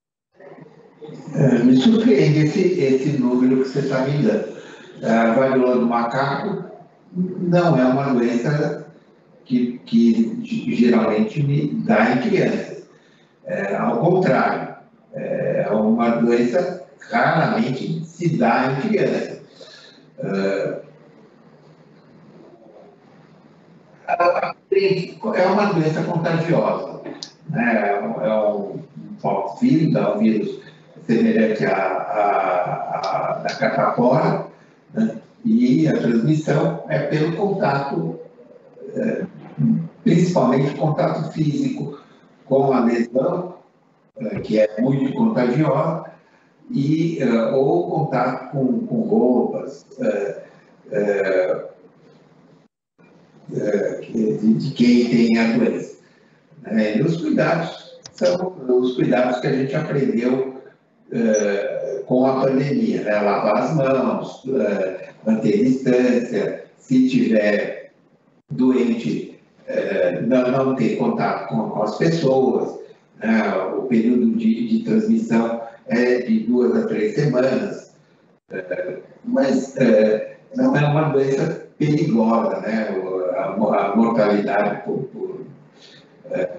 Speaker 3: É, me surpreende esse, esse número que você está me dando. A varíola do macaco não é uma doença Que, que geralmente me dá em crianças. É, ao contrário, é uma doença que raramente se dá em crianças. É, é uma doença contagiosa, né? É um vírus, é um vírus semelhante à, à, à da catapora, né? E a transmissão é pelo contato, é, principalmente contato físico com a lesão, que é muito contagiosa, e, ou contato com, com roupas é, é, de, de quem tem a doença. É, e os cuidados são os cuidados que a gente aprendeu é, com a pandemia, né? Lavar as mãos, é, manter distância, se tiver doente, É, não, não ter contato com, com as pessoas, né? O período de, de transmissão é de duas a três semanas, é, mas é, não é uma doença perigosa, né? A, a mortalidade por, por é,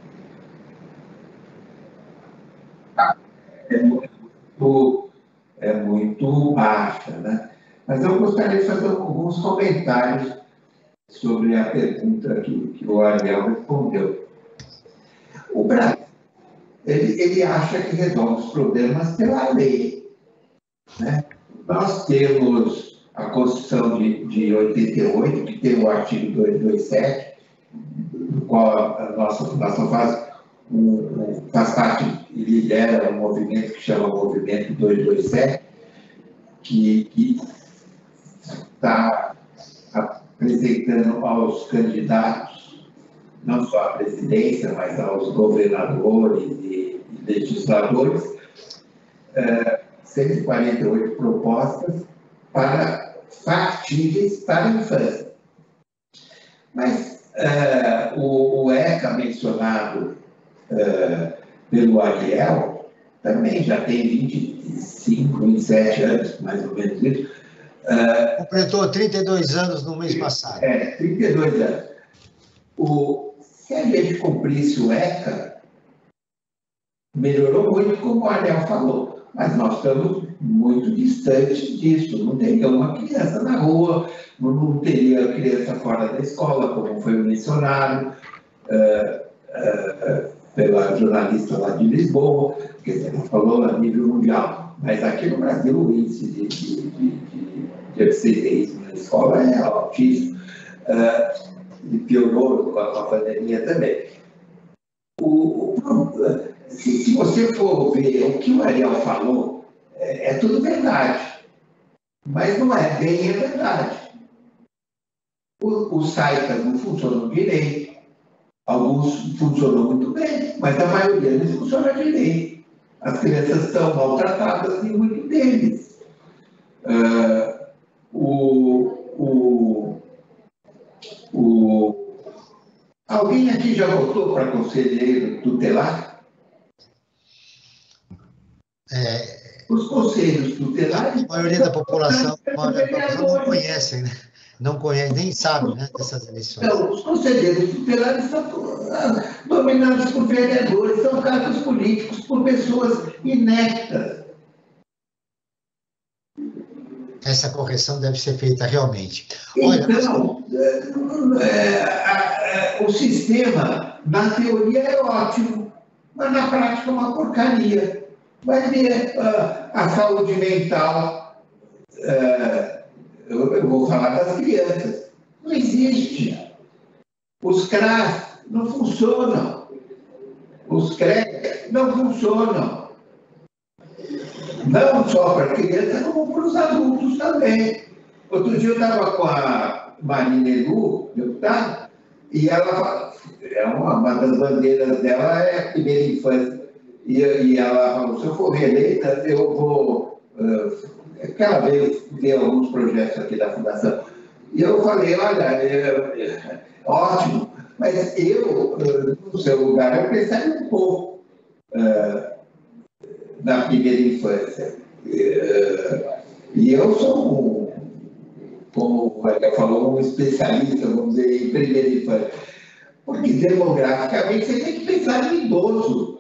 Speaker 3: é, muito, é muito baixa, né? Mas eu gostaria de fazer alguns comentários sobre a pergunta que, que o Ariel respondeu. O Brasil, ele, ele acha que resolve os problemas pela lei, né? Nós temos a Constituição de, de oitenta e oito, que tem o artigo duzentos e vinte e sete, do qual a nossa fundação faz, um, um, faz parte e lidera um movimento que chama Movimento duzentos e vinte e sete, que está apresentando aos candidatos, não só à presidência, mas aos governadores e legisladores, é, cento e quarenta e oito propostas para factíveis para a infância. Mas uh, o, o ECA mencionado uh, pelo Ariel também já tem vinte e cinco, vinte e sete anos, mais ou menos isso. Uh,
Speaker 2: Completou trinta e dois anos no mês passado.
Speaker 3: É, trinta e dois anos. O, se a gente cumprisse o ECA, melhorou muito, como o Ariel falou, mas nós estamos muito distantes disso. Não teria uma criança na rua, não teria criança fora da escola, como foi mencionado uh, uh, pela jornalista lá de Lisboa, que você não falou a nível mundial. Mas aqui no Brasil o índice de, de, de, de, de absenteísmo na escola é altíssimo. Uh, e piorou com a, com a pandemia também. O, o, se, se você for ver o que o Ariel falou, é, é tudo verdade. Mas não é bem a verdade. Os sites não funcionam direito, alguns funcionam muito bem, mas a maioria não funciona direito. As crianças estão maltratadas em muitos deles. Uh, o, o, o, alguém aqui já votou para conselheiro tutelar?
Speaker 2: É,
Speaker 3: Os conselhos tutelares...
Speaker 2: A maioria da população, a maioria da população não conhece, né? Não conhece, nem sabe, né, dessas eleições.
Speaker 3: Então, os conselheiros tutelares são dominados por vereadores, são cargos políticos por pessoas ineptas.
Speaker 2: Essa correção deve ser feita realmente. Olha,
Speaker 3: então, mas... é, é, é, o sistema, na teoria, é ótimo, mas na prática é uma porcaria. Vai ver uh, a saúde mental... Uh, Eu, eu vou falar das crianças. Não existe. Os C R A S não funcionam. Os C R E C não funcionam. Não só para crianças, como para os adultos também. Outro dia eu estava com a Marina Elu, deputada, e ela, é uma, uma das bandeiras dela é a primeira infância. E, e ela falou, se eu for reeleita, eu vou... Uh, Aquela vez vi alguns projetos aqui da Fundação, e eu falei, olha, é, é, ótimo, mas eu, no seu lugar, eu pensaria um pouco uh, na primeira infância. Uh, e eu sou, um, como o Ariel falou, um especialista, vamos dizer, em primeira infância. Porque, demograficamente, você tem que pensar em idoso.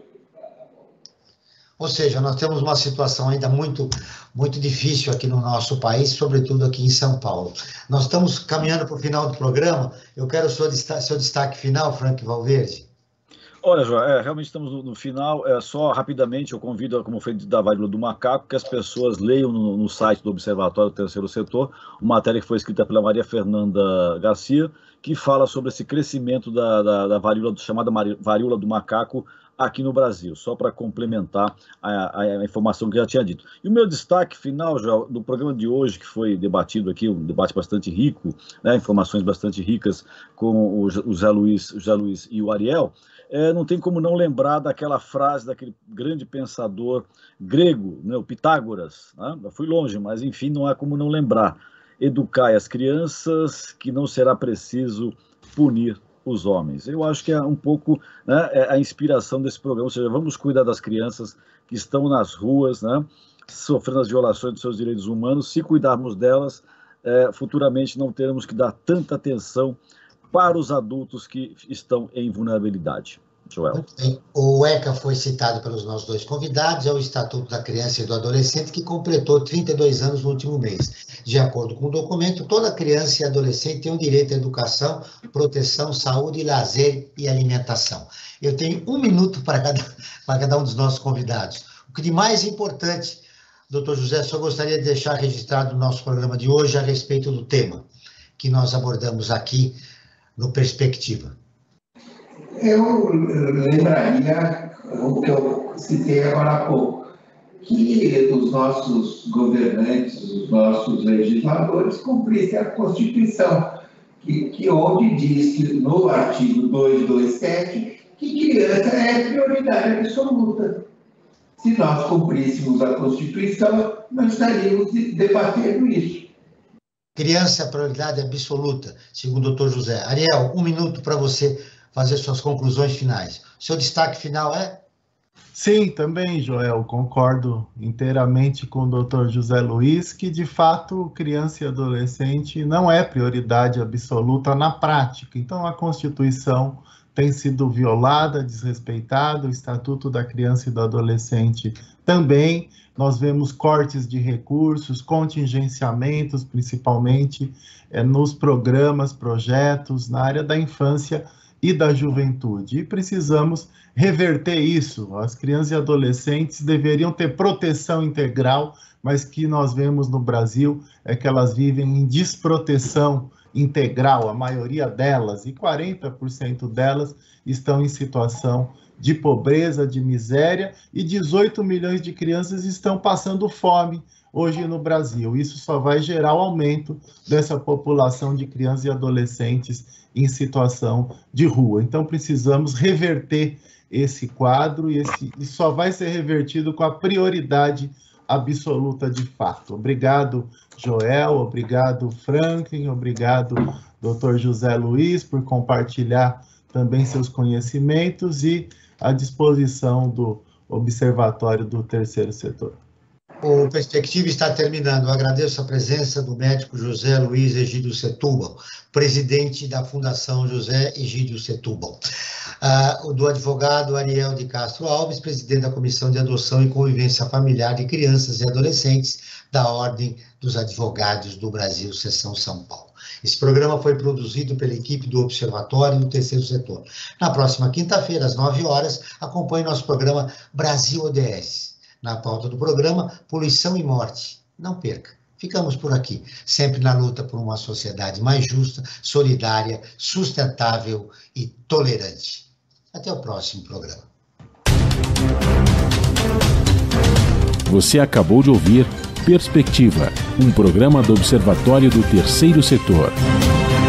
Speaker 2: Ou seja, nós temos uma situação ainda muito, muito difícil aqui no nosso país, sobretudo aqui em São Paulo. Nós estamos caminhando para o final do programa. Eu quero o seu destaque, seu destaque final, Frank Valverde.
Speaker 5: Olha, João, é, realmente estamos no, no final. É, só rapidamente eu convido, como foi da varíola do macaco, que as pessoas leiam no, no site do Observatório do Terceiro Setor uma matéria que foi escrita pela Maria Fernanda Garcia, que fala sobre esse crescimento da, da, da varíola, chamada varíola do macaco, aqui no Brasil, só para complementar a, a informação que eu já tinha dito. E o meu destaque final, João, do programa de hoje, que foi debatido aqui, um debate bastante rico, né, informações bastante ricas com o, o, Zé Luiz, o Zé Luiz e o Ariel, é, não tem como não lembrar daquela frase daquele grande pensador grego, né, o Pitágoras. Né? Eu fui longe, mas enfim, não há como não lembrar. Educai as crianças, que não será preciso punir os homens. Eu acho que é um pouco, né, a inspiração desse programa, ou seja, vamos cuidar das crianças que estão nas ruas, né, sofrendo as violações dos seus direitos humanos. Se cuidarmos delas, é, futuramente não teremos que dar tanta atenção para os adultos que estão em vulnerabilidade. Joel.
Speaker 2: Muito bem. O ECA foi citado pelos nossos dois convidados, é o Estatuto da Criança e do Adolescente, que completou trinta e dois anos no último mês. De acordo com o documento, toda criança e adolescente tem o direito à educação, proteção, saúde, lazer e alimentação. Eu tenho um minuto para cada, para cada um dos nossos convidados. O que de mais importante, doutor José, só gostaria de deixar registrado no nosso programa de hoje a respeito do tema que nós abordamos aqui no Perspectiva.
Speaker 3: Eu lembraria o que eu citei agora há pouco, que os nossos governantes, os nossos legisladores cumprissem a Constituição, que, que onde diz que no artigo duzentos e vinte e sete que criança é prioridade absoluta. Se nós cumpríssemos a Constituição, nós estaríamos debatendo isso.
Speaker 2: Criança é a prioridade absoluta, segundo o doutor José. Ariel, um minuto para você fazer suas conclusões finais. Seu destaque final é?
Speaker 4: Sim, também, Joel, concordo inteiramente com o doutor José Luiz, que de fato criança e adolescente não é prioridade absoluta na prática. Então a Constituição tem sido violada, desrespeitada, o Estatuto da Criança e do Adolescente também. Nós vemos cortes de recursos, contingenciamentos, principalmente é, nos programas, projetos, na área da infância e da juventude. E precisamos reverter isso. As crianças e adolescentes deveriam ter proteção integral, mas que nós vemos no Brasil é que elas vivem em desproteção integral, a maioria delas, e quarenta por cento delas estão em situação de pobreza, de miséria, e dezoito milhões de crianças estão passando fome hoje no Brasil. Isso só vai gerar o aumento dessa população de crianças e adolescentes em situação de rua. Então precisamos reverter esse quadro, e esse, e só vai ser revertido com a prioridade absoluta de fato. Obrigado, Joel, obrigado, Franklin, obrigado, doutor José Luiz, por compartilhar também seus conhecimentos e à disposição do Observatório do Terceiro Setor.
Speaker 2: O Perspectiva está terminando. Eu agradeço a presença do médico José Luiz Egídio Setúbal, presidente da Fundação José Egídio Setúbal. Uh, do advogado Ariel de Castro Alves, presidente da Comissão de Adoção e Convivência Familiar de Crianças e Adolescentes da Ordem dos Advogados do Brasil, Seção São Paulo. Esse programa foi produzido pela equipe do Observatório do Terceiro Setor. Na próxima quinta-feira, às nove horas, acompanhe nosso programa Brasil O D S. Na pauta do programa, Poluição e Morte. Não perca. Ficamos por aqui, sempre na luta por uma sociedade mais justa, solidária, sustentável e tolerante. Até o próximo programa.
Speaker 1: Você acabou de ouvir Perspectiva, um programa do Observatório do Terceiro Setor.